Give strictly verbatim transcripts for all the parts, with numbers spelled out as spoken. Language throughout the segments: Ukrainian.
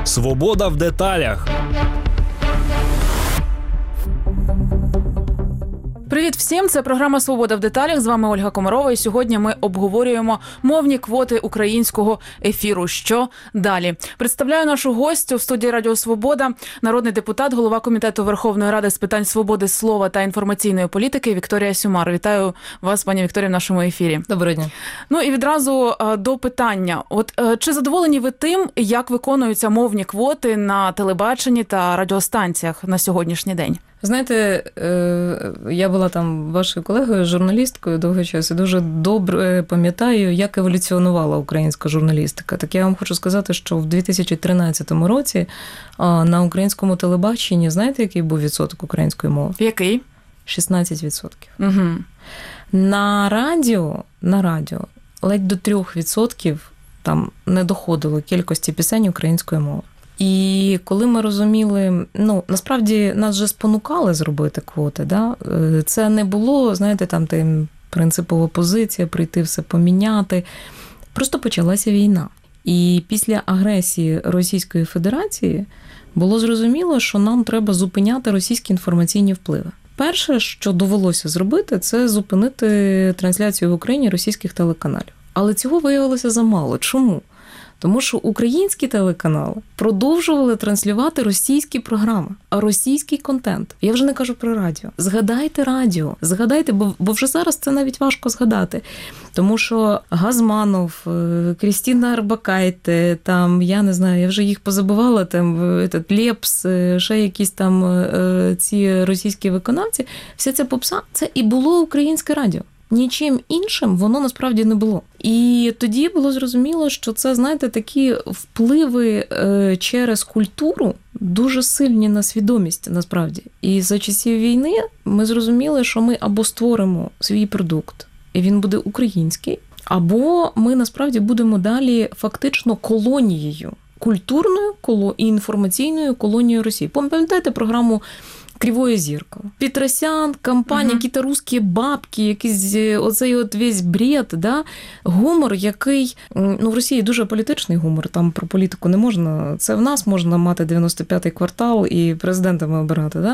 Свобода в деталях. Привіт всім! Це програма «Свобода в деталях». З вами Ольга Комарова. І сьогодні ми обговорюємо мовні квоти українського ефіру. Що далі? Представляю нашу гостю в студії Радіо Свобода, народний депутат, голова Комітету Верховної Ради з питань свободи слова та інформаційної політики Вікторія Сюмар. Вітаю вас, пані Вікторія, в нашому ефірі. Доброго дня. Ну і відразу до питання. От чи задоволені ви тим, як виконуються мовні квоти на телебаченні та радіостанціях на сьогоднішній день? Знаєте, я була там вашою колегою, журналісткою довгий час, і дуже добре пам'ятаю, як еволюціонувала українська журналістика. Так я вам хочу сказати, що в дві тисячі тринадцятому році на українському телебаченні, знаєте, який був відсоток української мови? Який? шістнадцять відсотків. Угу. На радіо, на радіо ледь до трьох відсотків там не доходило кількості пісень української мови. І коли ми розуміли, ну, насправді нас же спонукали зробити квоти, да? Це не було, знаєте, там тим принципова позиція, прийти все поміняти. Просто почалася війна. І після агресії Російської Федерації було зрозуміло, що нам треба зупиняти російські інформаційні впливи. Перше, що довелося зробити, це зупинити трансляцію в Україні російських телеканалів. Але цього виявилося замало. Чому? Тому що українські телеканали продовжували транслювати російські програми, російський контент. Я вже не кажу про радіо. Згадайте радіо, згадайте, бо, бо вже зараз це навіть важко згадати. Тому що Газманов, Крістіна Арбакайте, там, я не знаю, я вже їх позабувала, там, этот, Лепс, ще якісь там ці російські виконавці, вся ця попса, це і було українське радіо. Нічим іншим воно насправді не було. І тоді було зрозуміло, що це, знаєте, такі впливи через культуру дуже сильні на свідомість, насправді. І за часів війни ми зрозуміли, що ми або створимо свій продукт, і він буде український, або ми насправді будемо далі фактично колонією, культурною і інформаційною колонією Росії. Пам'ятаєте програму «Кривое зеркало»? Петросян, компанія, uh-huh. якісь русські бабки, якийсь оцей от весь бред, да? Гумор, який, ну, в Росії дуже політичний гумор, там про політику не можна, це в нас можна мати дев'яносто п'ятий квартал і президентами обирати, да?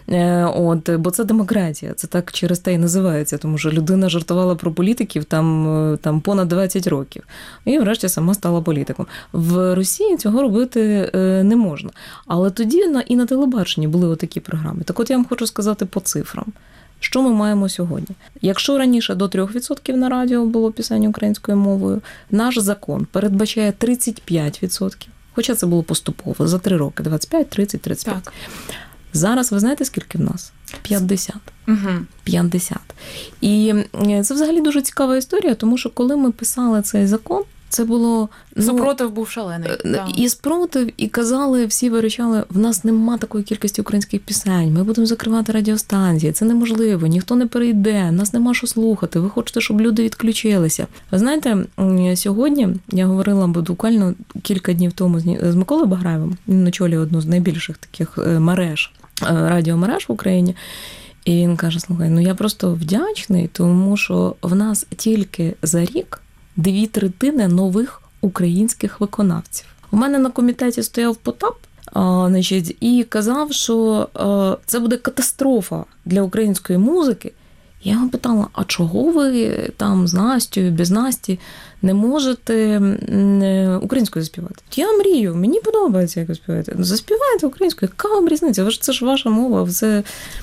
От, бо це демократія, це так через те і називається, тому що людина жартувала про політиків там, там понад двадцять років, і врешті сама стала політиком. В Росії цього робити не можна. Але тоді і на телебаченні були отакі програми. Так от я вам хочу сказати по цифрам. Що ми маємо сьогодні? Якщо раніше до трьох відсотків на радіо було пісень українською мовою, наш закон передбачає тридцять п'ять відсотків. Хоча це було поступово, за три роки, двадцять п'ять, тридцять, тридцять п'ять. Так. Зараз ви знаєте, скільки в нас? п'ятдесят. Угу. п'ятдесят. І це взагалі дуже цікава історія, тому що коли ми писали цей закон, це було... Ну, супротив був шалений. Да. І спротив, і казали, всі вирішали, в нас нема такої кількості українських пісень, ми будемо закривати радіостанції, це неможливо, ніхто не перейде, нас нема що слухати, ви хочете, щоб люди відключилися. Ви знаєте, сьогодні я говорила буквально кілька днів тому з Миколою Баграєвим, він очолює одну з найбільших таких мереж, радіомереж в Україні, і він каже, слухай, ну я просто вдячний, тому що в нас тільки за рік дві третини нових українських виконавців. У мене на комітеті стояв Потап, а, значить, і казав, що а, це буде катастрофа для української музики. Я його питала, а чого ви там з Настю, без Насті не можете українською заспівати? Я мрію, мені подобається, як ви співаєте. Заспівайте українською, яка вам різниця? Це ж ваша мова, це...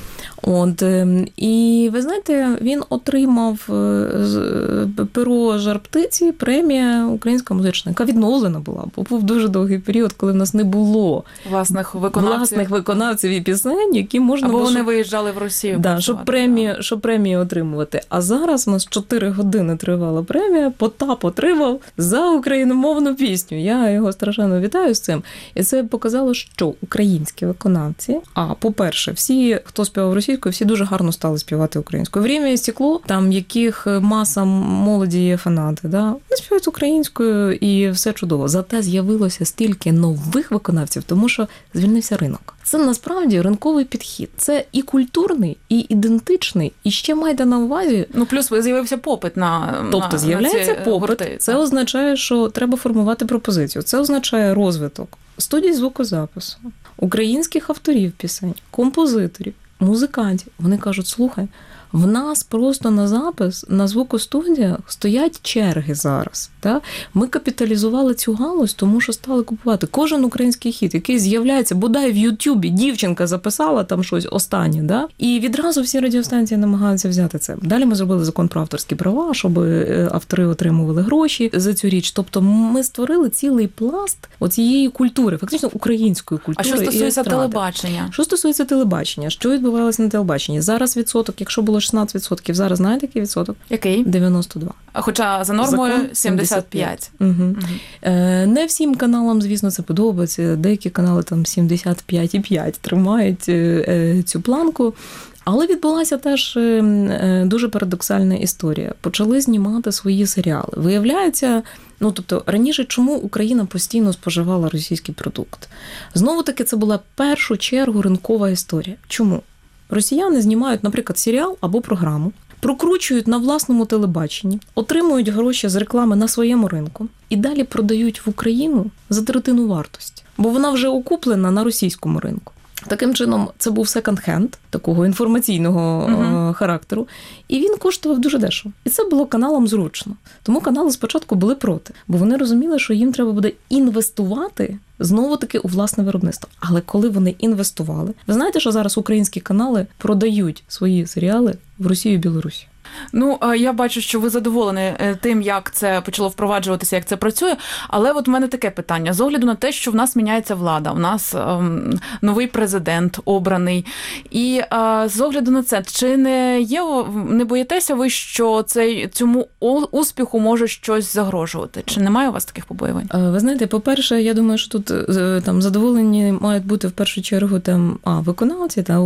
От, і ви знаєте, він отримав перо «Жар-птиці», премія українська музична, яка відновлена була, бо був дуже довгий період, коли в нас не було власних виконавців, власних виконавців і пісень, які можна або було... вони виїжджали в Росію. Да, щоб премії, щоб премії отримувати. А зараз у нас чотири години тривала премія, Потап отримав за україномовну пісню. Я його страшенно вітаю з цим. І це показало, що українські виконавці, а, по-перше, всі, хто співав російською, всі дуже гарно стали співати українською. «Время і стекло», там яких маса молоді є фанати, да? Вони співають українською і все чудово. Зате з'явилося стільки нових виконавців, тому що звільнився ринок. Це насправді ринковий підхід. Це і культурний, і ідентичний, і ще майте на увазі... Ну, плюс з'явився попит на Тобто на, з'являється на ці попит. гурти. Це означає, що треба формувати пропозицію. Це означає розвиток студій звукозапису, українських авторів пісень, композиторів, музикантів. Вони кажуть, слухай, в нас просто на запис, на звукостудіях стоять черги зараз. Так? Ми капіталізували цю галузь, тому що стали купувати кожен український хіт, який з'являється, бодай в Ютубі, дівчинка записала там щось останнє, да? І відразу всі радіостанції намагаються взяти це. Далі ми зробили закон про авторські права, щоб автори отримували гроші за цю річ. Тобто ми створили цілий пласт оцієї культури, фактично української культури. А що стосується і телебачення? Що стосується телебачення, що відбувалося на телебаченні? Зараз відсоток, якщо було шістнадцять відсотків, зараз знаєте, який відсоток? Який? дев'яносто два. Хоча за нормою Закон сімдесят п'ять. Угу. Угу. Е, не всім каналам, звісно, це подобається. Деякі канали там сімдесят п'ять і п'ять тримають е, цю планку. Але відбулася теж е, дуже парадоксальна історія. Почали знімати свої серіали. Виявляється, ну, тобто, раніше чому Україна постійно споживала російський продукт? Знову-таки, це була в першу чергу ринкова історія. Чому? Росіяни знімають, наприклад, серіал або програму, прокручують на власному телебаченні, отримують гроші з реклами на своєму ринку і далі продають в Україну за третину вартості, бо вона вже окуплена на російському ринку. Таким чином, це був секонд-хенд, такого інформаційного uh-huh. характеру, і він коштував дуже дешево. І це було каналам зручно. Тому канали спочатку були проти, бо вони розуміли, що їм треба буде інвестувати знову-таки у власне виробництво. Але коли вони інвестували, ви знаєте, що зараз українські канали продають свої серіали в Росію і Білорусі? Ну, я бачу, що ви задоволені тим, як це почало впроваджуватися, як це працює. Але от в мене таке питання. З огляду на те, що в нас міняється влада, в нас ем, новий президент обраний. І е, з огляду на це, чи не є, не боїтеся ви, що цей, цьому успіху може щось загрожувати? Чи немає у вас таких побоювань? Ви знаєте, по-перше, я думаю, що тут там задоволені мають бути в першу чергу там, а, виконавці, та,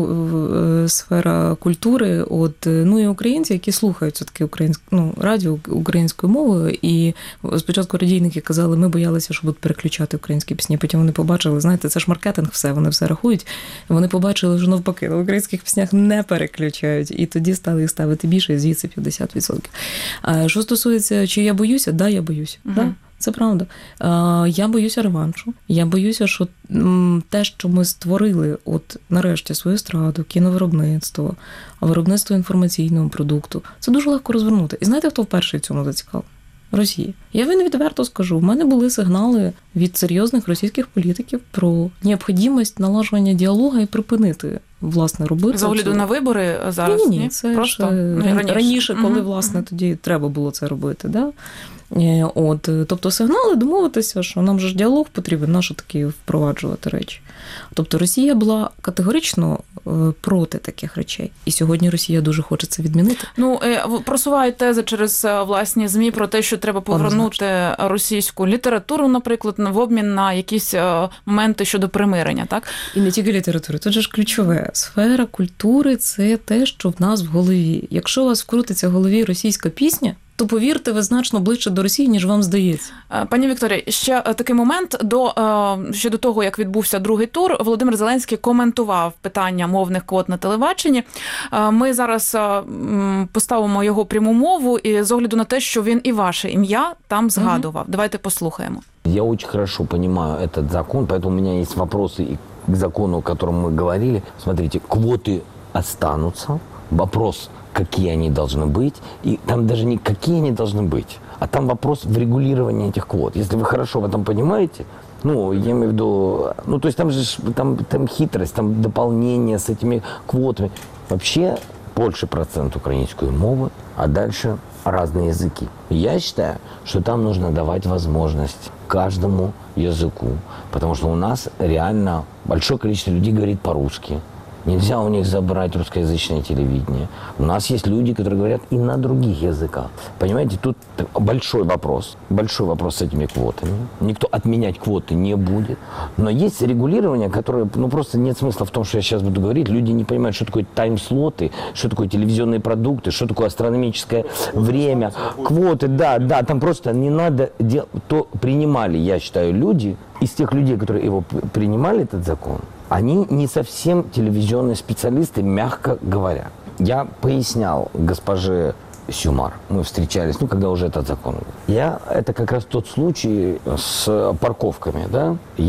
сфера культури, от, ну і українці, які слухають все-таки українську, ну, радіо українською мовою, і спочатку радійники казали, ми боялися, що будуть переключати українські пісні, потім вони побачили, знаєте, це ж маркетинг, все, вони все рахують, вони побачили, що навпаки, на українських піснях не переключають, і тоді стали їх ставити більше, і звідси п'ятдесят відсотків. А що стосується, чи я боюся? Да, я боюся. Угу. Да? Це правда. Я боюся реваншу. Я боюся, що те, що ми створили, от нарешті свою естраду, кіновиробництво, виробництво інформаційного продукту, це дуже легко розвернути. І знаєте, хто вперше в цьому зацікавив? Росія. Я вам відверто скажу, в мене були сигнали від серйозних російських політиків про необхідність налажування діалогу і припинити, власне, робити. З огляду на вибори зараз? Ні, ні, ні. Це просто ж раніше, раніше коли, угу. власне, тоді треба було це робити, да? От, тобто сигнали домовитися, що нам же ж діалог потрібен, нащо такі впроваджувати речі. Тобто Росія була категорично проти таких речей. І сьогодні Росія дуже хоче це відмінити. Ну, просувають тези через власні ЗМІ про те, що треба повернути російську літературу, наприклад, в обмін на якісь моменти щодо примирення, так? І не тільки літератури. Тут же ж ключове. Сфера культури – це те, що в нас в голові. Якщо у вас вкрутиться в голові російська пісня, то, повірте, ви значно ближче до Росії, ніж вам здається. Пані Вікторія, ще такий момент. До, ще до того, як відбувся другий тур, Володимир Зеленський коментував питання мовних квот на телебаченні. Ми зараз поставимо його пряму мову і з огляду на те, що він і ваше ім'я там згадував. Угу. Давайте послухаємо. Я очень хорошо понимаю этот закон, поэтому у меня есть вопросы и к закону, о котором мы говорили. Смотрите, квоты останутся. Вопрос, какие они должны быть, и там даже не какие они должны быть, а там вопрос в регулировании этих квот. Если вы хорошо в этом понимаете, ну, я имею в виду, ну, то есть там же там, там хитрость, там дополнение с этими квотами. Вообще больше процент украинской мовы, а дальше разные языки. Я считаю, что там нужно давать возможность каждому языку, потому что у нас реально большое количество людей говорит по-русски. Нельзя у них забрать русскоязычное телевидение. У нас есть люди, которые говорят и на других языках. Понимаете, тут большой вопрос. Большой вопрос с этими квотами. Никто отменять квоты не будет. Но есть регулирование, которое, ну, просто нет смысла в том, что я сейчас буду говорить. Люди не понимают, что такое тайм-слоты, что такое телевизионные продукты, что такое астрономическое время. Квоты, да, да, там просто не надо делать. То принимали, я считаю, люди, из тех людей, которые его принимали, этот закон, они не совсем телевизионные специалисты, мягко говоря. Я пояснял госпоже Сюмар, мы встречались, ну, когда уже этот закон. Я, это как раз тот случай с парковками, да. Я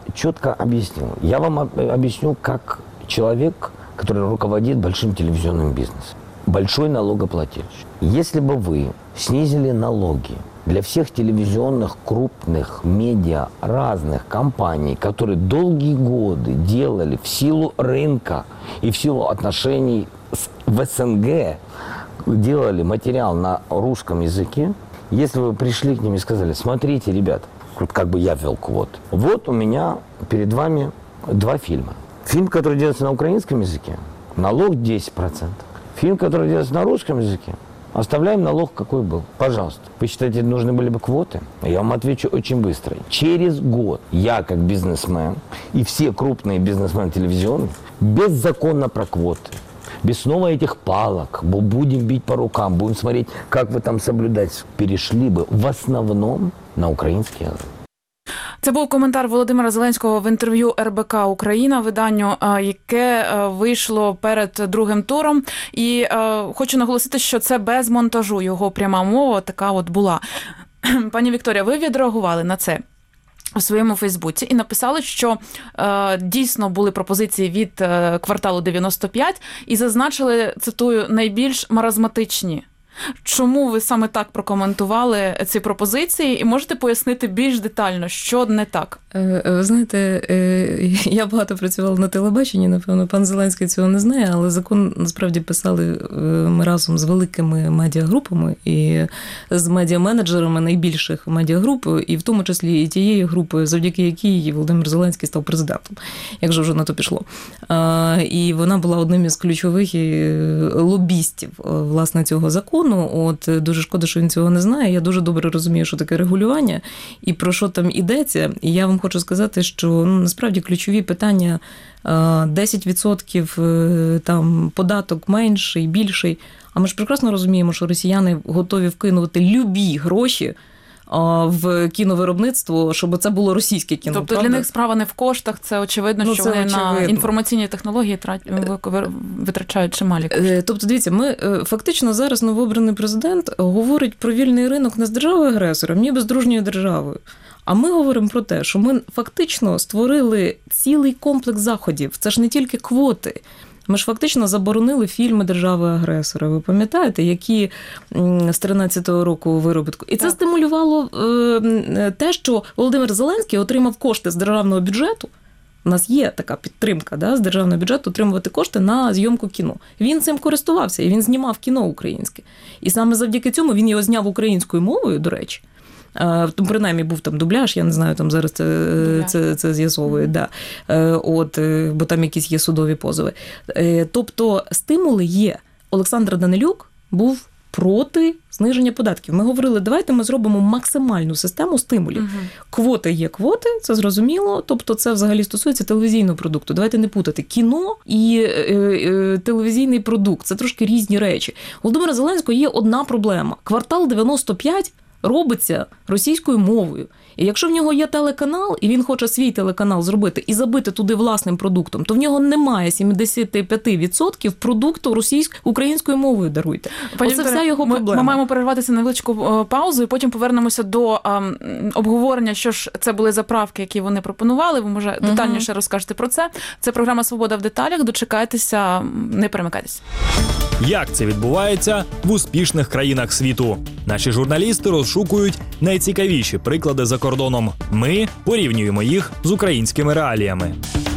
четко объяснил. Я вам объясню, как человек, который руководит большим телевизионным бизнесом, большой налогоплательщик. Если бы вы снизили налоги для всех телевизионных крупных медиа разных компаний, которые долгие годы делали в силу рынка и в силу отношений с, в СНГ, делали материал на русском языке, если вы пришли к ним и сказали: смотрите, ребят, вот как бы я ввел квот, вот у меня перед вами два фильма. Фильм, который делается на украинском языке, налог десять процентов. Фильм, который делается на русском языке, оставляем налог, какой был. Пожалуйста. Вы считаете, нужны были бы квоты? Я вам отвечу очень быстро. Через год я, как бизнесмен, и все крупные бизнесмены телевизионные, беззаконно про квоты, без снова этих палок, будем бить по рукам, будем смотреть, как вы там соблюдать, перешли бы в основном на український язик. Це був коментар Володимира Зеленського в інтерв'ю ер бе ка Україна, виданню, яке вийшло перед другим туром. І е, хочу наголосити, що це без монтажу, його пряма мова така от була. Пані Вікторія, ви відреагували на це у своєму Фейсбуці і написали, що е, дійсно були пропозиції від е, кварталу дев'яносто п'ять і зазначили, цитую, найбільш маразматичні. Чому ви саме так прокоментували ці пропозиції? І можете пояснити більш детально, що не так? Ви знаєте, я багато працювала на телебаченні, напевно, пан Зеленський цього не знає, але закон насправді писали ми разом з великими медіагрупами і з медіаменеджерами найбільших медіагруп, і в тому числі і тієї групи, завдяки якій Володимир Зеленський став президентом, як же вже на то пішло. І вона була одним із ключових лобістів, власне, цього закону. От дуже шкода, що він цього не знає. Я дуже добре розумію, що таке регулювання і про що там ідеться. І я вам хочу сказати, що ну, насправді ключові питання десять відсотків там податок менший, більший. А ми ж прекрасно розуміємо, що росіяни готові вкинути любі гроші в кіновиробництво, щоб це було російське кіно. Тобто правда? Для них справа не в коштах, це очевидно, ну, що це вони очевидно. На інформаційні технології витрачають чималі кошти. Тобто, дивіться, ми фактично зараз новообраний президент говорить про вільний ринок не з державою-агресором, ні без дружньою державою. А ми говоримо про те, що ми фактично створили цілий комплекс заходів. Це ж не тільки квоти. Ми ж фактично заборонили фільми держави-агресора, ви пам'ятаєте, які з тринадцятого року виробітку. І це так. Стимулювало те, що Володимир Зеленський отримав кошти з державного бюджету. У нас є така підтримка, да, з державного бюджету отримувати кошти на зйомку кіно. Він цим користувався, і він знімав кіно українське. І саме завдяки цьому він його зняв українською мовою, до речі. Принаймні був там дубляж, я не знаю, там зараз це, це, це з'ясовує, да. От, бо там якісь є судові позови. Тобто стимули є. Олександр Данилюк був проти зниження податків. Ми говорили, давайте ми зробимо максимальну систему стимулів. Угу. Квоти є квоти, це зрозуміло, тобто це взагалі стосується телевізійного продукту. Давайте не путати кіно і е, е, телевізійний продукт. Це трошки різні речі. У Володимира Зеленського є одна проблема. Квартал дев'яносто п'ять робиться російською мовою. І якщо в нього є телеканал, і він хоче свій телеканал зробити і забити туди власним продуктом, то в нього немає сімдесят п'ять відсотків продукту російською, українською мовою, даруйте. Пані Оце вся його проблема. Ми, ми маємо перерватися на невеличку паузу, і потім повернемося до а, обговорення, що ж це були за правки, які вони пропонували. Ви, може, детальніше uh-huh. розкажете про це. Це програма «Свобода в деталях». Дочекайтеся, не перемикайтеся. Як це відбувається в успішних країнах світу? Наші журналісти розшукують найцікавіші приклади за кордоном. Ми порівнюємо їх з українськими реаліями.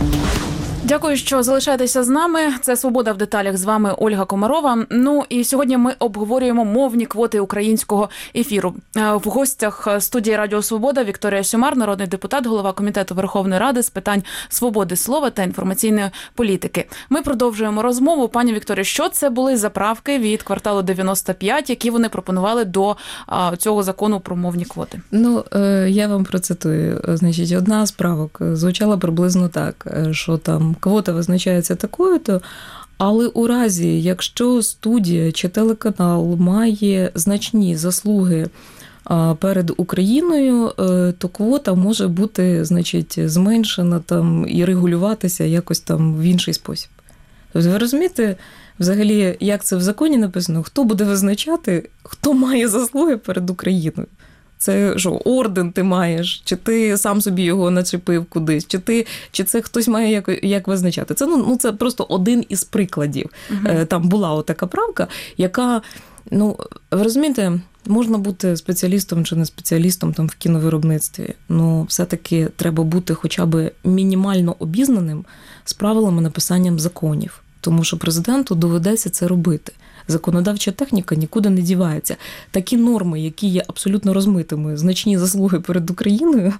Дякую, що залишаєтеся з нами. Це «Свобода в деталях». З вами Ольга Комарова. Ну і сьогодні ми обговорюємо мовні квоти українського ефіру. В гостях студії Радіо Свобода Вікторія Сюмар, народний депутат, голова Комітету Верховної Ради з питань свободи слова та інформаційної політики. Ми продовжуємо розмову. Пані Вікторія, що це були за правки від кварталу дев'яносто п'ять, які вони пропонували до цього закону про мовні квоти? Ну, я вам процитую. Значить, одна з правок звучала приблизно так, що там квота визначається такою-то, але у разі, якщо студія чи телеканал має значні заслуги перед Україною, то квота може бути, значить, зменшена там і регулюватися якось там в інший спосіб. Тобто ви розумієте, взагалі, як це в законі написано, хто буде визначати, хто має заслуги перед Україною? Це що, орден ти маєш, чи ти сам собі його начепив кудись, чи ти, чи це хтось має як, як визначати. Це, ну, ну, це просто один із прикладів. Uh-huh. Там була отака правка, яка, ну, ви розумієте, можна бути спеціалістом чи не спеціалістом там в кіновиробництві, але все-таки треба бути хоча б мінімально обізнаним з правилами написання законів, тому що президенту доведеться це робити. Законодавча техніка нікуди не дівається. Такі норми, які є абсолютно розмитими, значні заслуги перед Україною,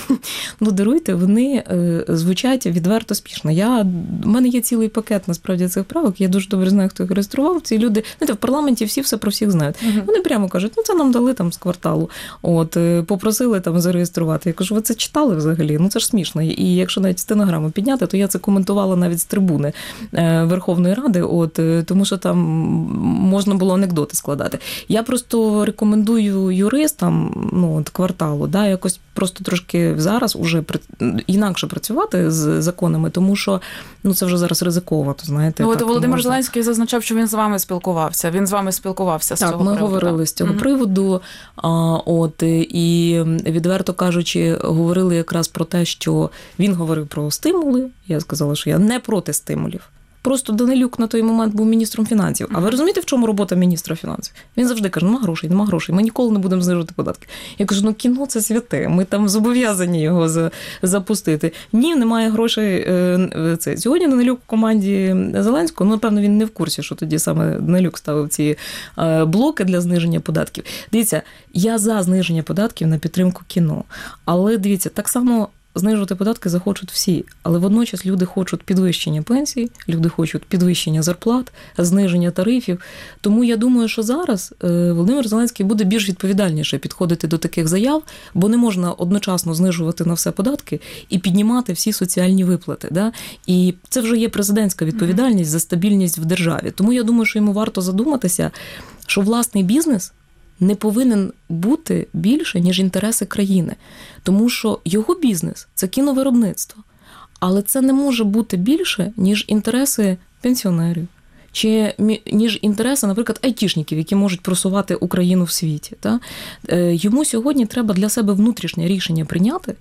ну, даруйте, вони е, звучать відверто спішно. Я, у мене є цілий пакет, насправді, цих правок, я дуже добре знаю, хто їх реєстрував. Ці люди, знаєте, в парламенті всі все про всіх знають. Uh-huh. Вони прямо кажуть, ну, це нам дали там з кварталу, от, попросили там зареєструвати. Я кажу, ви це читали взагалі? Ну, це ж смішно. І якщо навіть стенограму підняти, то я це коментувала навіть з трибуни е, Верховної Ради, от, тому що там можна було анекдоти складати. Я просто рекомендую юристам, ну, от кварталу, да, якось просто трошки зараз уже інакше працювати з законами, тому що, ну, це вже зараз ризиковано, знаєте. Ну, от так, Володимир можна. Зеленський зазначав, що він з вами спілкувався. Він з вами спілкувався з так, цього ми приводу. говорили з цього Mm-hmm. приводу, а, от, і відверто кажучи, говорили якраз про те, що він говорив про стимули. Я сказала, що я не проти стимулів. Просто Данилюк на той момент був міністром фінансів. А ви розумієте, в чому робота міністра фінансів? Він завжди каже, нема грошей, нема грошей, ми ніколи не будемо знижувати податки. Я кажу, ну кіно – це святе, ми там зобов'язані його запустити. Ні, немає грошей. Це. Сьогодні Данилюк в команді Зеленського, ну, напевно, він не в курсі, що тоді саме Данилюк ставив ці блоки для зниження податків. Дивіться, я за зниження податків на підтримку кіно. Але, дивіться, так само знижувати податки захочуть всі, але водночас люди хочуть підвищення пенсій, люди хочуть підвищення зарплат, зниження тарифів. Тому я думаю, що зараз Володимир Зеленський буде більш відповідальніше підходити до таких заяв, бо не можна одночасно знижувати на все податки і піднімати всі соціальні виплати. Да? І це вже є президентська відповідальність за стабільність в державі. Тому я думаю, що йому варто задуматися, що власний бізнес не повинен бути більше, ніж інтереси країни. Тому що його бізнес – це кіновиробництво. Але це не може бути більше, ніж інтереси пенсіонерів. Чи ніж інтереси, наприклад, айтішників, які можуть просувати Україну в світі. Та? Йому сьогодні треба для себе внутрішнє рішення прийняти,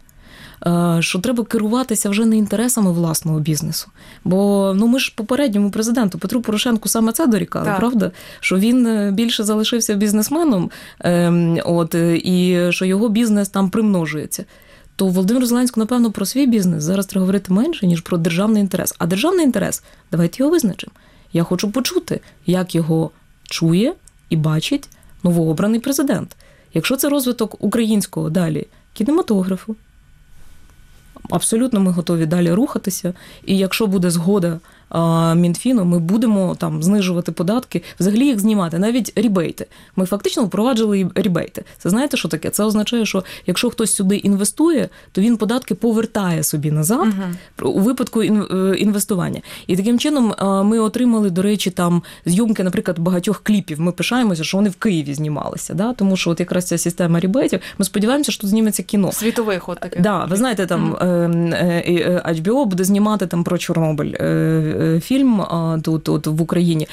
що треба керуватися вже не інтересами власного бізнесу. Бо ну, ми ж попередньому президенту Петру Порошенку саме це дорікали, так. Правда? Що він більше залишився бізнесменом, от, і що його бізнес там примножується. То Володимиру Зеленському, напевно, про свій бізнес зараз треба говорити менше, ніж про державний інтерес. А державний інтерес, давайте його визначимо. Я хочу почути, як його чує і бачить новообраний президент. Якщо це розвиток українського далі кінематографу, абсолютно ми готові далі рухатися. І якщо буде згода а, Мінфіну, ми будемо там знижувати податки, взагалі їх знімати, навіть рібейти. Ми фактично впроваджували рібейти. Це знаєте, що таке? Це означає, що якщо хтось сюди інвестує, то він податки повертає собі назад угу. у випадку інвестування. І таким чином ми отримали, до речі, там зйомки, наприклад, багатьох кліпів. Ми пишаємося, що вони в Києві знімалися. Да? Тому що от якраз ця система рібейтів, ми сподіваємося, що тут зніметься кіно. Світовий ход такий. Да, ви знаєте, там ейч бі о буде знімати там про Чорнобиль фільм тут, тут в Україні.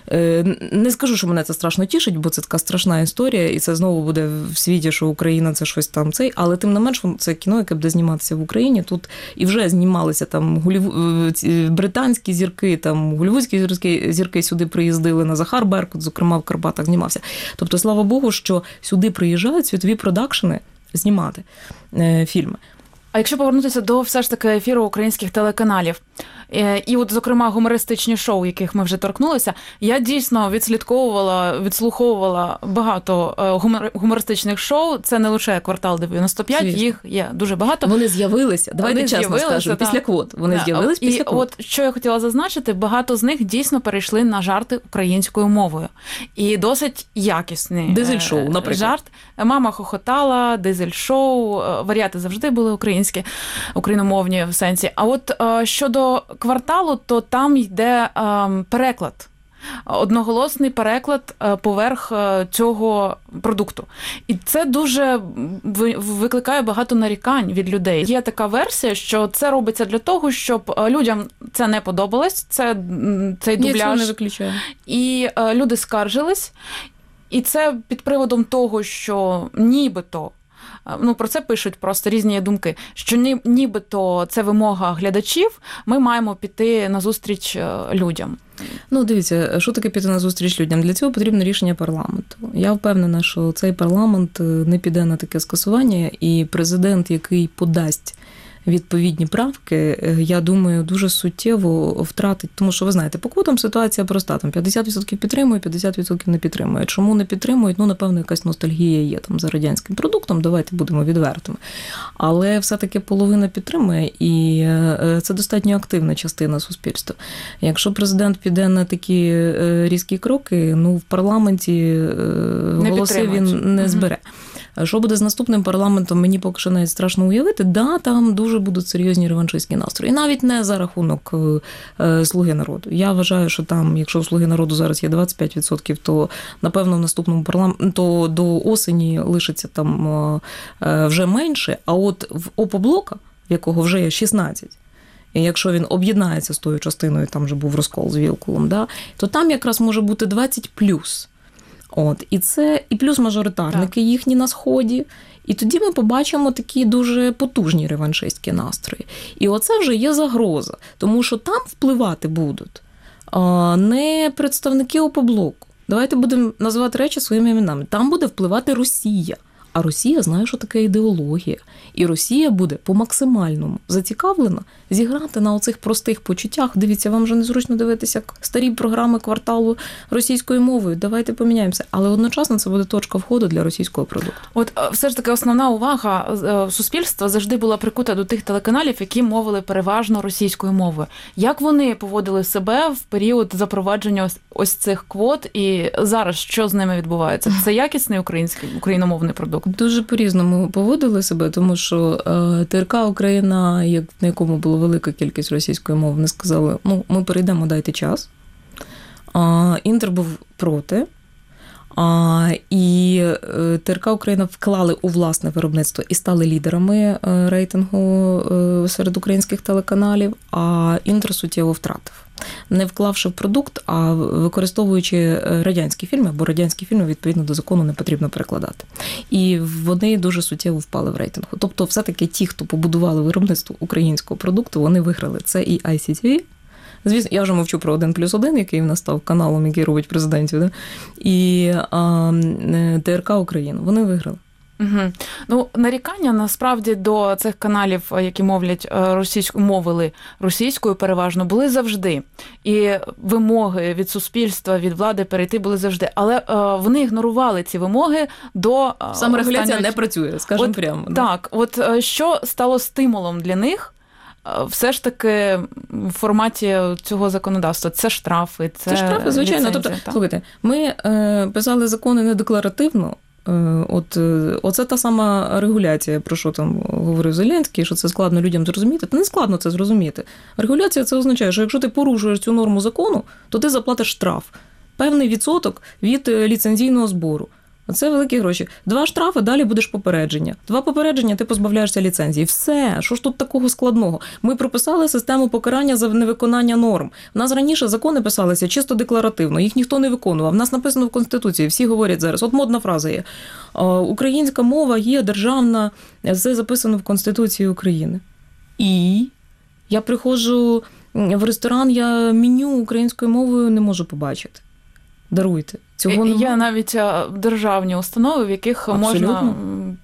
Не скажу, що мене це страшно тішить, бо це така страшна історія, і це знову буде в світі, що Україна це щось там цей, але тим не менш це кіно, яке буде зніматися в Україні. Тут і вже знімалися там голіву... британські зірки, там голівудські зірки, зірки сюди приїздили, на Захар Беркут, зокрема в Карпатах знімався. Тобто, слава Богу, що сюди приїжджають світові продакшени знімати е, фільми. А якщо повернутися до все ж таки ефіру українських телеканалів, і от, зокрема, гумористичні шоу, яких ми вже торкнулися, я дійсно відслідковувала, відслуховувала багато гумористичних шоу. Це не лише «Квартал дев'яносто п'ять», Звісно. Їх є дуже багато. Вони з'явилися, давайте Вони чесно скажемо, після квот. Вони да. з'явились після і квот. От, що я хотіла зазначити, багато з них дійсно перейшли на жарти українською мовою. І досить якісні. Дизель-шоу, наприклад. Жарт. «Мама хохотала», «Дизель-шоу», варіати завжди були українські, україномовні в сенсі. А от щодо «Кварталу», то там йде переклад. Одноголосний переклад поверх цього продукту. І це дуже викликає багато нарікань від людей. Є така версія, що це робиться для того, щоб людям це не подобалось, це, цей дубляж. Нічого не виключаю. І люди скаржились. І це під приводом того, що нібито ну про це пишуть просто різні думки, що ні, нібито це вимога глядачів, ми маємо піти назустріч людям. Ну, дивіться, що таке піти на зустріч людям? Для цього потрібно рішення парламенту. Я впевнена, що цей парламент не піде на таке скасування, і президент, який подасть відповідні правки, я думаю, дуже суттєво втратить. Тому що, ви знаєте, по квотам ситуація проста. Там п'ятдесят відсотків підтримує, п'ятдесят відсотків не підтримує. Чому не підтримують? Ну, напевно, якась ностальгія є там за радянським продуктом, давайте будемо відвертими. Але все-таки половина підтримує, і це достатньо активна частина суспільства. Якщо президент піде на такі різкі кроки, ну, в парламенті голоси він не збере. Що буде з наступним парламентом, мені поки що навіть страшно уявити. Да, там дуже будуть серйозні реваншистські настрої. І навіть не за рахунок «Слуги народу». Я вважаю, що там, якщо у «Слуги народу» зараз є двадцять п'ять відсотків, то, напевно, в наступному парламенті, то до осені лишиться там вже менше. А от в «Опоблока», в якого вже є шістнадцять, і якщо він об'єднається з тою частиною, там вже був розкол з Вілкулом, да, то там якраз може бути двадцять плюс. От, і це і плюс мажоритарники так. їхні на Сході. І тоді ми побачимо такі дуже потужні реваншистські настрої. І оце вже є загроза, тому що там впливати будуть а, не представники «Опоблоку». Давайте будемо називати речі своїми іменами. Там буде впливати Росія. А Росія знає, що таке ідеологія. І Росія буде по максимальному зацікавлена зіграти на оцих простих почуттях. Дивіться, вам вже незручно дивитися старі програми кварталу російською мовою. Давайте поміняємося. Але одночасно це буде точка входу для російського продукту. От все ж таки основна увага суспільства завжди була прикута до тих телеканалів, які мовили переважно російською мовою. Як вони поводили себе в період запровадження ось, ось цих квот і зараз що з ними відбувається? Це якісний український україномовний продукт? Дуже по-різному поводили себе, тому що ТРК Україна, як на якому була велика кількість російської мови, вони сказали, ну, ми перейдемо, дайте час. Інтер був проти. І ТРК Україна вклали у власне виробництво і стали лідерами рейтингу серед українських телеканалів, а Інтер суттєво втратив. Не вклавши в продукт, а використовуючи радянські фільми, бо радянські фільми, відповідно до закону, не потрібно перекладати. І вони дуже суттєво впали в рейтингу. Тобто, все-таки ті, хто побудували виробництво українського продукту, вони виграли. Це і ай сі ті ві. Звісно, я вже мовчу про один плюс один, який в нас став каналом, який робить президентів, да? І а, ТРК Україна. Вони виграли. Угу. Ну, нарікання насправді до цих каналів, які мовлять російською, мовили російською переважно, були завжди. І вимоги від суспільства, від влади перейти були завжди. Але е, вони ігнорували ці вимоги до саморегуляція останнього... не працює, скажімо от, прямо. Да? Так, от що стало стимулом для них все ж таки в форматі цього законодавства? Це штрафи, це, це штрафи, звичайно. Тобто, слухайте, ми е, писали закони не декларативно. От, оце та сама регуляція, про що там говорив Зеленський, що це складно людям зрозуміти. Та не складно це зрозуміти. Регуляція – це означає, що якщо ти порушуєш цю норму закону, то ти заплатиш штраф. Певний відсоток від ліцензійного збору. Оце великі гроші. Два штрафи, далі будеш попередження. Два попередження, ти позбавляєшся ліцензії. Все. Що ж тут такого складного? Ми прописали систему покарання за невиконання норм. У нас раніше закони писалися чисто декларативно, їх ніхто не виконував. У нас написано в Конституції, всі говорять зараз. От модна фраза є. Українська мова є державна, це записано в Конституції України. І я приходжу в ресторан, я меню українською мовою не можу побачити. Даруйте. Цього Є немає. Навіть державні установи, в яких абсолютно можна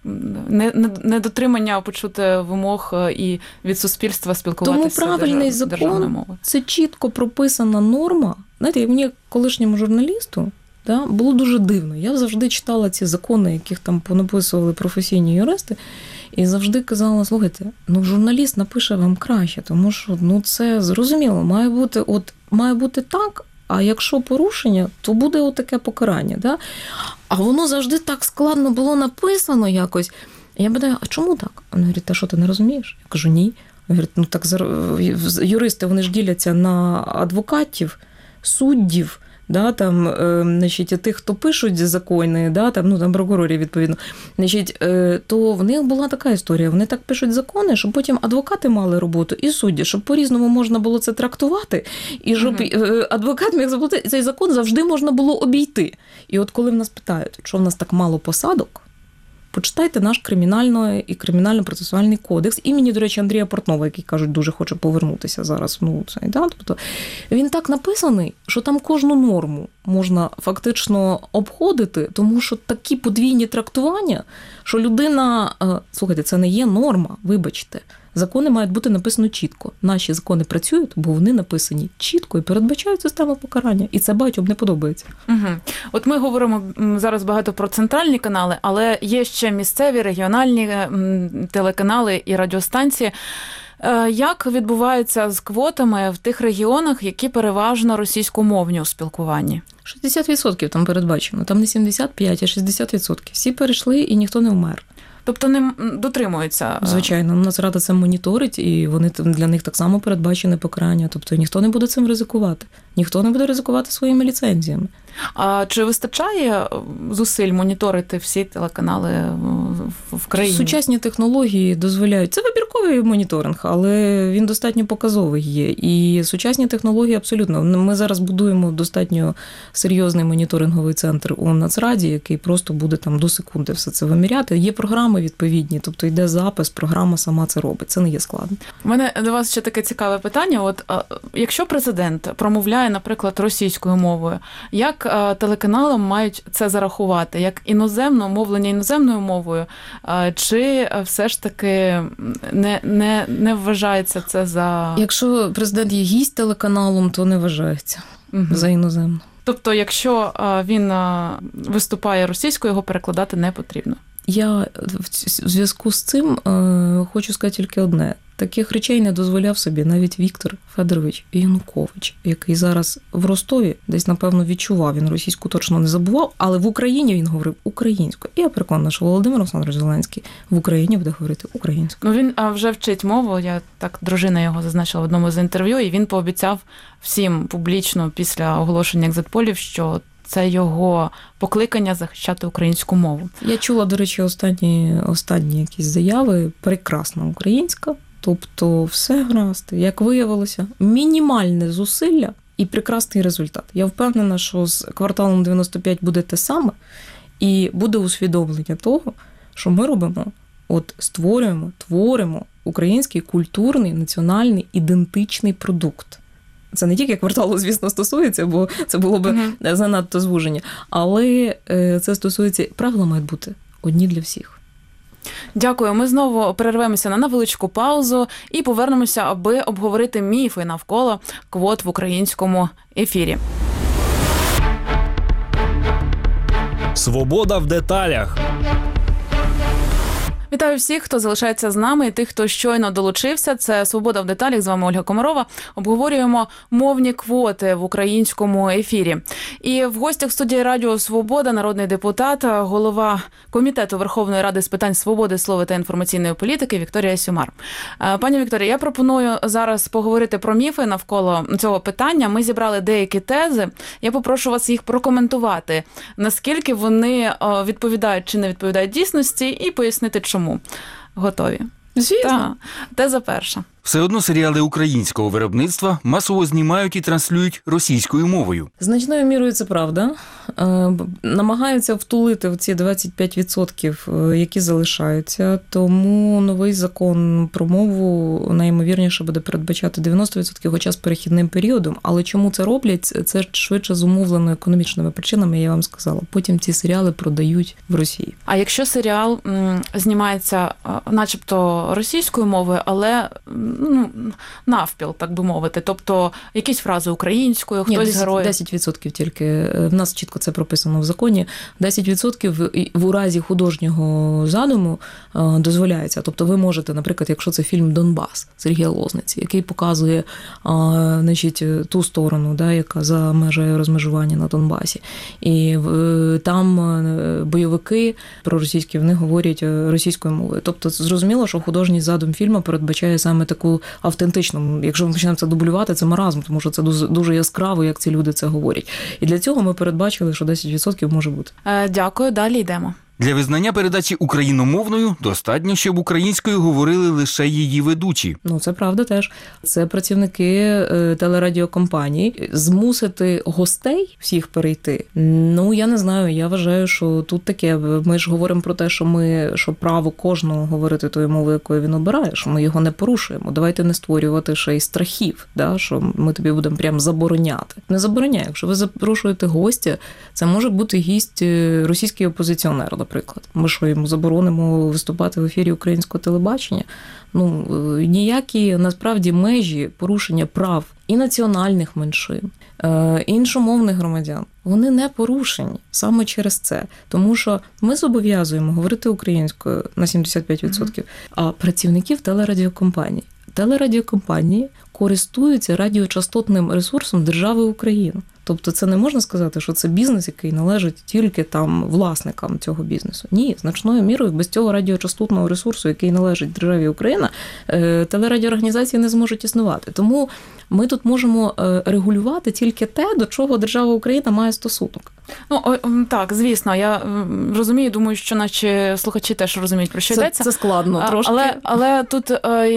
недотримання не, не почути вимог і від суспільства спілкуватися. Тому правильний держав, закон – це чітко прописана норма. Знаєте, як мені, колишньому журналісту, да, було дуже дивно. Я завжди читала ці закони, яких там понаписували професійні юристи, і завжди казала, слухайте, ну журналіст напише вам краще, тому що ну це зрозуміло, має бути, от, має бути так, а якщо порушення, то буде отаке покарання. Да? А воно завжди так складно було написано якось. Я питаю, а чому так? Вони говорять, та що, ти не розумієш? Я кажу, ні. Говорять, ну так юристи, вони ж діляться на адвокатів, суддів, да, там, е, значить, тих, хто пишуть закони, да, там, ну, там, прокурорів, відповідно, значить, е, то в них була така історія. Вони так пишуть закони, щоб потім адвокати мали роботу і судді, щоб по-різному можна було це трактувати, і щоб uh-huh. адвокат міг заплатити. Цей закон завжди можна було обійти. І от коли в нас питають, що в нас так мало посадок, Почитайте наш кримінальний і кримінально-процесуальний кодекс імені, до речі, Андрія Портнова, який, кажуть, дуже хоче повернутися зараз. Ну, це, да? Тобто, він так написаний, що там кожну норму можна фактично обходити, тому що такі подвійні трактування, що людина, слухайте, це не є норма, вибачте. Закони мають бути написані чітко. Наші закони працюють, бо вони написані чітко і передбачають систему покарання. І це багатьом не подобається. Угу. От ми говоримо зараз багато про центральні канали, але є ще місцеві, регіональні телеканали і радіостанції. Як відбувається з квотами в тих регіонах, які переважно російськомовні у спілкуванні? шістдесят відсотків там передбачено. Там не сімдесят п'ять, а шістдесят відсотків. Всі перейшли і ніхто не вмер. Тобто не дотримуються? Звичайно, Нацрада це моніторить, і вони для них так само передбачене покарання. Тобто ніхто не буде цим ризикувати. Ніхто не буде ризикувати своїми ліцензіями. А чи вистачає зусиль моніторити всі телеканали в країні? Сучасні технології дозволяють. Це вибірковий моніторинг, але він достатньо показовий є. І сучасні технології абсолютно. Ми зараз будуємо достатньо серйозний моніторинговий центр у Нацраді, який просто буде там до секунди все це виміряти. Є програми відповідні, тобто йде запис, програма сама це робить. Це не є складно. У мене до вас ще таке цікаве питання. От якщо президент промовляє, наприклад, російською мовою, як телеканалам мають це зарахувати? Як іноземне мовлення іноземною мовою? Чи все ж таки не, не, не вважається це за... Якщо президент є гість телеканалом, то не вважається угу. за іноземну. Тобто, якщо він виступає російською, його перекладати не потрібно? Я в зв'язку з цим хочу сказати тільки одне. Таких речей не дозволяв собі навіть Віктор Федорович Янукович, який зараз в Ростові десь, напевно, відчував, він російську точно не забував, але в Україні він говорив українською. І я переконана, що Володимир Олександрович Зеленський в Україні буде говорити українською. Ну, він вже вчить мову, я так, дружина його зазначила в одному з інтерв'ю, і він пообіцяв всім публічно після оголошення екзитполів, що це його покликання захищати українську мову. Я чула, до речі, останні, останні якісь заяви. Прекрасна українська. Тобто все гаразд. Як виявилося, мінімальне зусилля і прекрасний результат. Я впевнена, що з кварталом дев'яносто п'ять буде те саме, і буде усвідомлення того, що ми робимо, от створюємо, творимо український культурний, національний, ідентичний продукт. Це не тільки кварталу, звісно, стосується, бо це було б uh-huh. занадто звуження, але це стосується, правила мають бути одні для всіх. Дякую. Ми знову перервемося на невеличку паузу і повернемося, аби обговорити міфи навколо квот в українському ефірі. Свобода в деталях. Вітаю всіх, хто залишається з нами, і тих, хто щойно долучився. Це «Свобода в деталях», з вами Ольга Комарова. Обговорюємо мовні квоти в українському ефірі. І в гостях студії Радіо Свобода народний депутат, голова Комітету Верховної Ради з питань свободи слова та інформаційної політики Вікторія Сюмар. Пані Вікторія, я пропоную зараз поговорити про міфи навколо цього питання. Ми зібрали деякі тези. Я попрошу вас їх прокоментувати, наскільки вони відповідають чи не відповідають дійсності, і пояснити, чому. Готові? Звісно. Так. Теза перша. Все одно серіали українського виробництва масово знімають і транслюють російською мовою. Значною мірою це правда. Намагаються втулити в ці двадцять п'ять відсотків, які залишаються. Тому новий закон про мову найімовірніше буде передбачати дев'яносто відсотків, хоча з перехідним періодом. Але чому це роблять? Це швидше зумовлено економічними причинами, я вам сказала. Потім ці серіали продають в Росії. А якщо серіал м, знімається начебто російською мовою, але ну, навпіл, так би мовити, тобто якісь фрази українською, хтось Ні, герой. десять відсотків тільки. В нас чітко це прописано в законі. десять відсотків в разі художнього задуму дозволяється. Тобто ви можете, наприклад, якщо це фільм «Донбас» Сергія Лозниці, який показує значить, ту сторону, да, яка за межею розмежування на Донбасі. І там бойовики проросійські, вони говорять російською мовою. Тобто зрозуміло, що художній задум фільму передбачає саме таку автентичну. Якщо ми почнемо це дублювати, це маразм, тому що це дуже, дуже яскраво, як ці люди це говорять. І для цього ми передбачили, що десять відсотків може бути. Дякую, далі йдемо. Для визнання передачі україномовною достатньо, щоб українською говорили лише її ведучі. Ну, це правда теж. Це працівники е, телерадіокомпаній. Змусити гостей всіх перейти, ну, я не знаю, я вважаю, що тут таке. Ми ж говоримо про те, що ми, що право кожного говорити тою мовою, якою він обирає, що ми його не порушуємо. Давайте не створювати ще й страхів, да, що ми тобі будемо прям забороняти. Не забороняй. Якщо ви запрошуєте гостя, це може бути гість російський опозиціонер, наприклад. Ми що, йому заборонимо виступати в ефірі українського телебачення? Ну, ніякі, насправді, межі порушення прав і національних меншин, і іншомовних громадян, вони не порушені саме через це. Тому що ми зобов'язуємо говорити українською на сімдесят п'ять відсотків, mm-hmm. а працівників телерадіокомпаній. Телерадіокомпанії користуються радіочастотним ресурсом держави Україна. Тобто це не можна сказати, що це бізнес, який належить тільки там власникам цього бізнесу. Ні, значною мірою без цього радіочастотного ресурсу, який належить державі Україна, телерадіоорганізації не зможуть існувати. Тому ми тут можемо регулювати тільки те, до чого держава Україна має стосунок. Ну, так, звісно, я розумію, думаю, що наші слухачі теж розуміють, про що це, йдеться. Це складно трошки. Але, але тут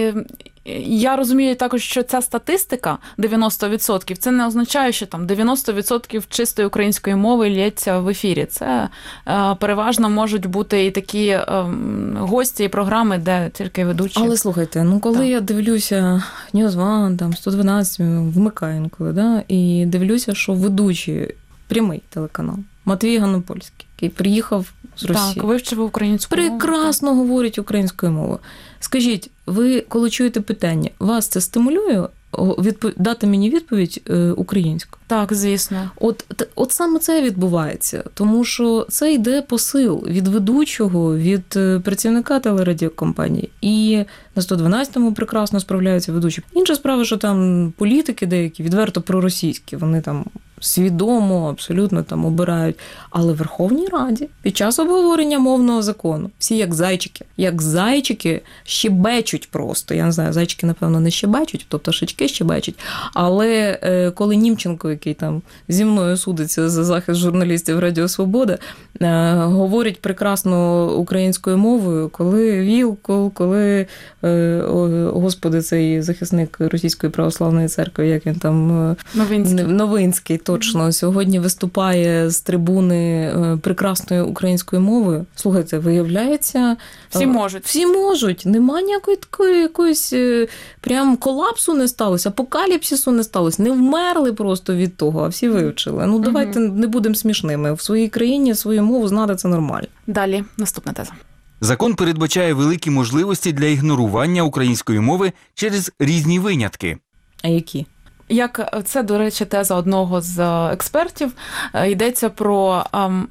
я розумію також, що ця статистика дев'яносто відсотків, це не означає, що там дев'яносто відсотків чистої української мови лється в ефірі. Це переважно можуть бути і такі гості і програми, де тільки ведучі. Але слухайте, ну коли так. я дивлюся Ньюз Ван, там сто дванадцять, вмикаю інколи, да, і дивлюся, що ведучі прямий телеканал Матвій Ганопольський, який приїхав з Росії. Так, вивчив українську мову. Прекрасно говорить українською мовою. Скажіть, ви, коли чуєте питання, вас це стимулює відпов... дати мені відповідь е, українською? Так, звісно. От, от саме це відбувається, тому що це йде посил від ведучого, від працівника телерадіокомпанії. І на сто дванадцятому прекрасно справляються ведучі. Інша справа, що там політики деякі відверто проросійські, вони там свідомо, абсолютно там обирають. Але в Верховній Раді під час обговорення мовного закону всі як зайчики, як зайчики щебечуть просто. Я не знаю, зайчики, напевно, не щебечуть, тобто пташечки щебечуть. Але е, коли Німченко, який там зі мною судиться за захист журналістів Радіо Свобода, е, говорить прекрасно українською мовою, коли Вілкул, коли, е, о, господи, цей захисник Російської православної церкви, як він там... Е, Новинський. Новинський, точно, сьогодні виступає з трибуни прекрасною українською мовою. Слухайте, виявляється... Всі можуть. Всі можуть. Нема ніякої такої якоїсь прям колапсу не сталося, апокаліпсису не сталося. Не вмерли просто від того, а всі вивчили. Ну, давайте угу. не будемо смішними. В своїй країні свою мову знати – це нормально. Далі, наступна теза. Закон передбачає великі можливості для ігнорування української мови через різні винятки. А які? Як це, до речі, теза одного з експертів, йдеться про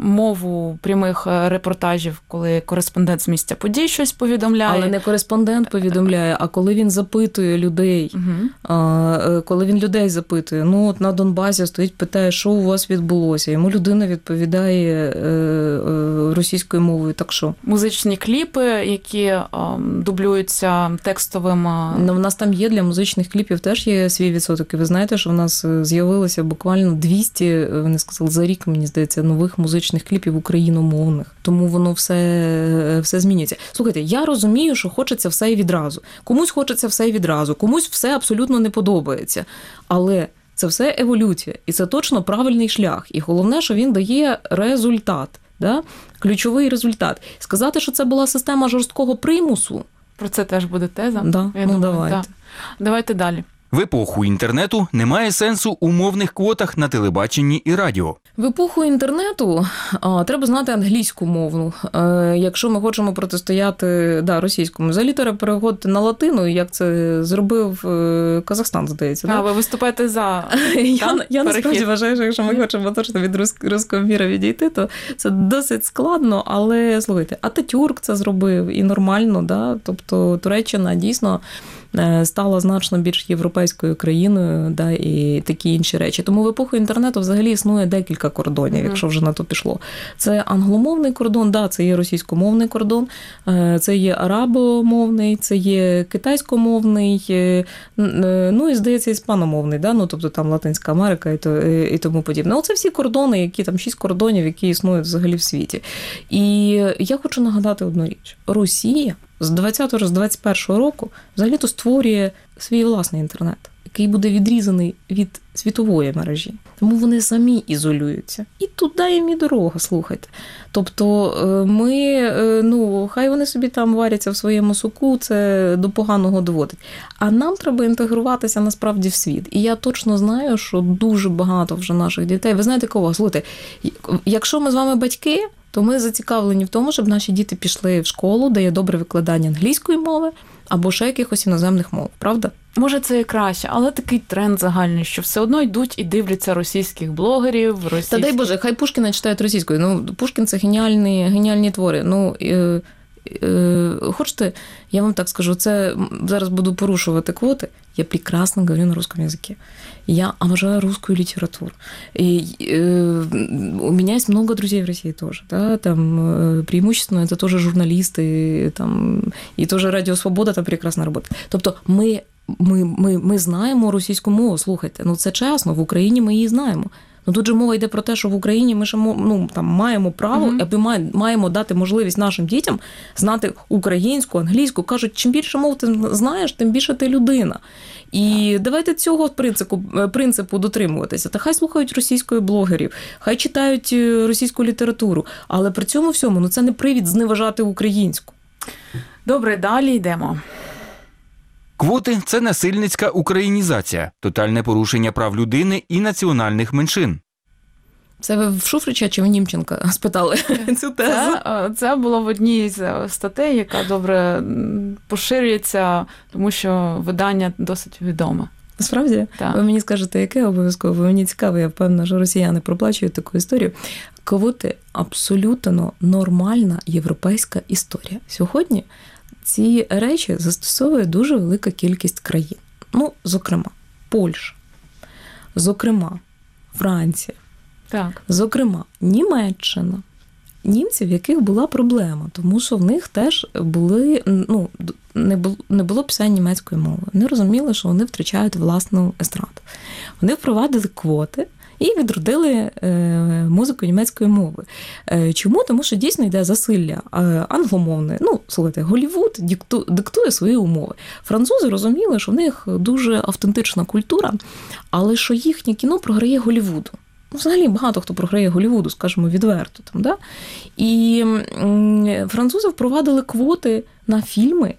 мову прямих репортажів, коли кореспондент з місця подій щось повідомляє. Але не кореспондент повідомляє, а коли він запитує людей, угу. коли він людей запитує, ну от на Донбасі стоїть, питає, що у вас відбулося, йому людина відповідає російською мовою, так що? Музичні кліпи, які дублюються текстовим... Ну, в нас там є для музичних кліпів теж є свій відсоток. Ви знаєте, що в нас з'явилося буквально двісті, вони сказали, за рік, мені здається, нових музичних кліпів україномовних. Тому воно все, все змінюється. Слухайте, я розумію, що хочеться все і відразу. Комусь хочеться все і відразу, комусь все абсолютно не подобається. Але це все еволюція. І це точно правильний шлях. І головне, що він дає результат. Да? Ключовий результат. Сказати, що це була система жорсткого примусу. Про це теж буде теза. Да? Я ну, думаю, давайте. Да. Давайте далі. В епоху інтернету немає сенсу у мовних квотах на телебаченні і радіо. В епоху інтернету а, треба знати англійську мову. А, якщо ми хочемо протистояти да, російському. Взагалі треба переходити на латину, як це зробив Казахстан, здається. А, да? ви виступаєте за Я, я насправді вважаю, що якщо ми хочемо точно від руського міра відійти, то це досить складно, але, слухайте, Ататюрк це зробив і нормально, да? Тобто Туреччина дійсно стала значно більш європейською країною, да, і такі інші речі. Тому в епоху інтернету взагалі існує декілька кордонів, mm-hmm. якщо вже на то пішло. Це англомовний кордон, да, це є російськомовний кордон, це є арабомовний, це є китайськомовний, ну і, здається, іспаномовний, да, ну, тобто там Латинська Америка і, то, і тому подібне. Оце всі кордони, які там шість кордонів, які існують взагалі в світі. І я хочу нагадати одну річ. Росія з двадцятого, з двадцять першого року взагалі-то створює свій власний інтернет, який буде відрізаний від світової мережі. Тому вони самі ізолюються. І туди їм і дорога, слухайте. Тобто ми, ну, хай вони собі там варяться в своєму соку, це до поганого доводить. А нам треба інтегруватися насправді в світ. І я точно знаю, що дуже багато вже наших дітей, ви знаєте кого? Слухайте, якщо ми з вами батьки, то ми зацікавлені в тому, щоб наші діти пішли в школу, де є добре викладання англійської мови або ще якихось іноземних мов, правда? Може, це і краще, але такий тренд загальний, що все одно йдуть і дивляться російських блогерів, російських... Та дай Боже, хай Пушкіна читають російською. Ну, Пушкін – це геніальні, геніальні твори. Ну, е, е, хочете, я вам так скажу, це зараз буду порушувати квоти. Я прекрасно говорю на русском языке. Я обожаю русскую литературу. И, э, у меня есть много друзей в России тоже. Да? Там, э, преимущественно это тоже журналисты, там, и тоже Радіо Свобода там прекрасно работает. Тобто ми, ми, ми, ми знаємо російську мову, слухайте, ну це чесно, в Україні ми її знаємо. Ну тут же мова йде про те, що в Україні ми ж, ну, там, маємо право, mm-hmm. аби маємо дати можливість нашим дітям знати українську, англійську. Кажуть, чим більше мов ти знаєш, тим більше ти людина. І давайте цього принципу, принципу дотримуватися. Та хай слухають російської блогерів, хай читають російську літературу, але при цьому всьому, ну це не привід зневажати українську. Добре, далі йдемо. Квоти – це насильницька українізація, тотальне порушення прав людини і національних меншин. Це ви в Шуфрича чи в Німченка спитали цю тезу? Це, це було в одній з статей, яка добре поширюється, тому що видання досить відоме. Справді? Так. Ви мені скажете, яке обов'язково? Ви мені цікаво, я впевнена, що росіяни проплачують таку історію. Квоти – абсолютно нормальна європейська історія. Сьогодні ці речі застосовує дуже велика кількість країн. Ну, зокрема, Польща, зокрема, Франція, так. зокрема, Німеччина. Німці, в яких була проблема, тому що в них теж були, ну, не було, не було писань німецької мови. Вони розуміли, що вони втрачають власну естраду. Вони впровадили квоти і відродили музику німецької мови. Чому? Тому що дійсно йде засилля англомовне. Ну, слухайте, Голлівуд дикту, диктує свої умови. Французи розуміли, що в них дуже автентична культура, але що їхнє кіно програє Голлівуду. Взагалі багато хто програє Голлівуду, скажімо, відверто. Там, да? І французи впровадили квоти на фільми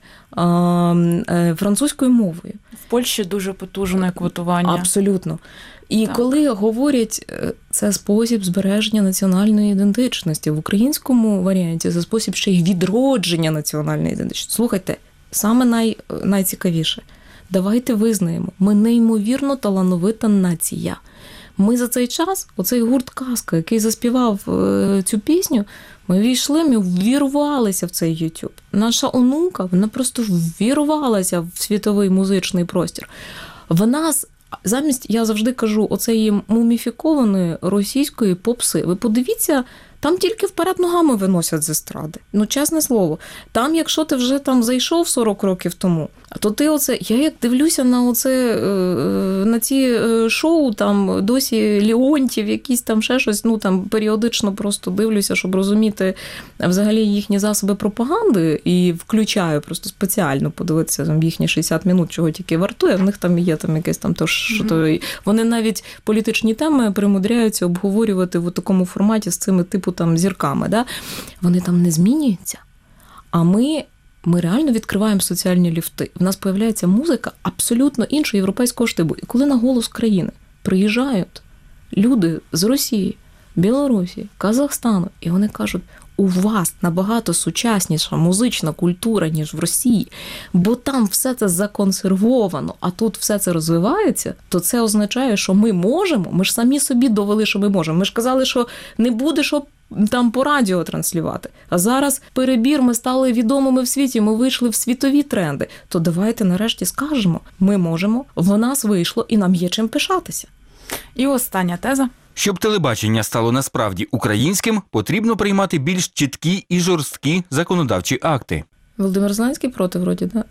французькою мовою. В Польщі дуже потужне квотування. Абсолютно. І так. коли говорять, це спосіб збереження національної ідентичності, в українському варіанті це спосіб ще й відродження національної ідентичності. Слухайте, саме най, найцікавіше. Давайте визнаємо, ми неймовірно талановита нація. Ми за цей час, оцей гурт «Казка», який заспівав цю пісню, ми війшли, ми ввірвалися в цей YouTube. Наша онука, вона просто ввірвалася в світовий музичний простір. В нас, замість, я завжди кажу, оцеї муміфікованої російської попси. Ви подивіться, там тільки вперед ногами виносять з естради. Ну, чесне слово. Там, якщо ти вже там зайшов сорок років тому, то ти оце, я як дивлюся на оце, на ці шоу, там досі Леонтів, якісь там ще щось, ну там періодично просто дивлюся, щоб розуміти взагалі їхні засоби пропаганди і включаю просто спеціально подивитися там їхні шістдесят минут, чого тільки вартує, в них там є там якесь там то, що то, вони навіть політичні теми примудряються обговорювати в такому форматі з цими типу там зірками, да? Вони там не змінюються, а ми Ми реально відкриваємо соціальні ліфти. В нас появляється музика абсолютно іншого європейського штибу. І коли на «Голос країни» приїжджають люди з Росії, Білорусі, Казахстану, і вони кажуть, у вас набагато сучасніша музична культура, ніж в Росії, бо там все це законсервовано, а тут все це розвивається, то це означає, що ми можемо, ми ж самі собі довели, що ми можемо. Ми ж казали, що не буде, що там по радіо транслювати. А зараз перебір, ми стали відомими в світі, ми вийшли в світові тренди. То давайте нарешті скажемо, ми можемо, в нас вийшло і нам є чим пишатися. І остання теза. Щоб телебачення стало насправді українським, потрібно приймати більш чіткі і жорсткі законодавчі акти. Володимир Зеленський проти, вроді, да?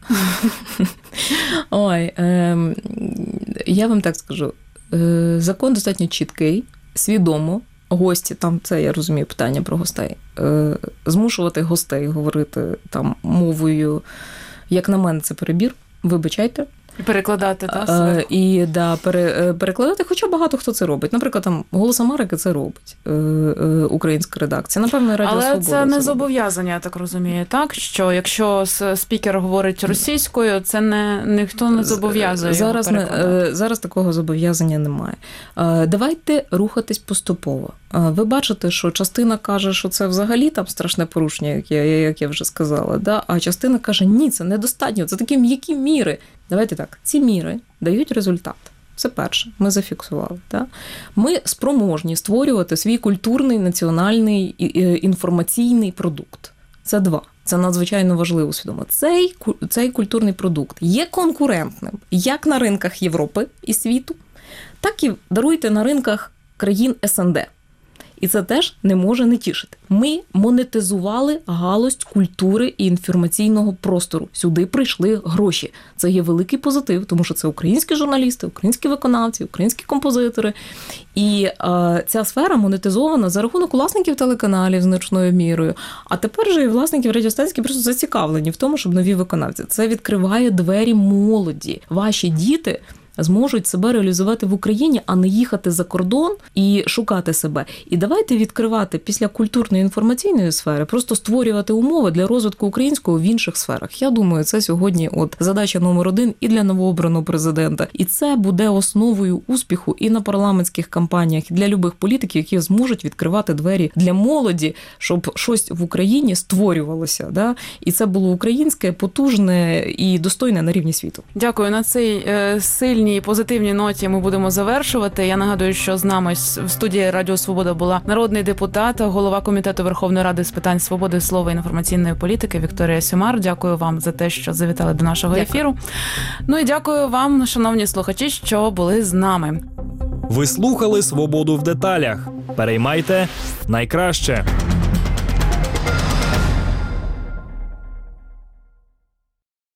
Ой, е, я вам так скажу. Е, закон достатньо чіткий, свідомо. Гості, там це, я розумію, питання про гостей. Е, змушувати гостей говорити там мовою, як на мене, це перебір. Вибачайте. І перекладати, так? Е, і да, пере, перекладати, хоча багато хто це робить. Наприклад, там «Голос Америки» це робить, е, е, українська редакція. Напевно, Радіо Але Свобода. це не це зобов'язання, я так розумію, так? Що якщо спікер говорить російською, це не ніхто не зобов'язує зараз його перекладати. Не, зараз такого зобов'язання немає. Е, давайте рухатись поступово. Е, ви бачите, що частина каже, що це взагалі там страшне порушення, як я, як я вже сказала, да? А частина каже, ні, це недостатньо, це такі м'які міри. Давайте так, ці міри дають результат. Це перше, ми зафіксували. Так? Ми спроможні створювати свій культурний, національний, інформаційний продукт. Це два. Це надзвичайно важливо свідомо. Цей, цей культурний продукт є конкурентним як на ринках Європи і світу, так і, даруйте, на ринках країн ес ен де. І це теж не може не тішити. Ми монетизували галузь культури і інформаційного простору. Сюди прийшли гроші. Це є великий позитив, тому що це українські журналісти, українські виконавці, українські композитори. І е, ця сфера монетизована за рахунок власників телеканалів значною мірою. А тепер же і власників радіостанцій просто зацікавлені в тому, щоб нові виконавці. Це відкриває двері молоді. Ваші діти зможуть себе реалізувати в Україні, а не їхати за кордон і шукати себе. І давайте відкривати після культурної інформаційної сфери, просто створювати умови для розвитку українського в інших сферах. Я думаю, це сьогодні от задача номер один і для новообраного президента. І це буде основою успіху і на парламентських кампаніях, і для любих політиків, які зможуть відкривати двері для молоді, щоб щось в Україні створювалося. Да? І це було українське, потужне і достойне на рівні світу. Дякую. На цей е, сильній і позитивній ноті ми будемо завершувати. Я нагадую, що з нами в студії Радіо Свобода була народний депутат, голова Комітету Верховної Ради з питань свободи слова і інформаційної політики Вікторія Сюмар. Дякую вам за те, що завітали до нашого дякую. ефіру. Ну і дякую вам, шановні слухачі, що були з нами. Ви слухали «Свободу в деталях». Переймайте найкраще.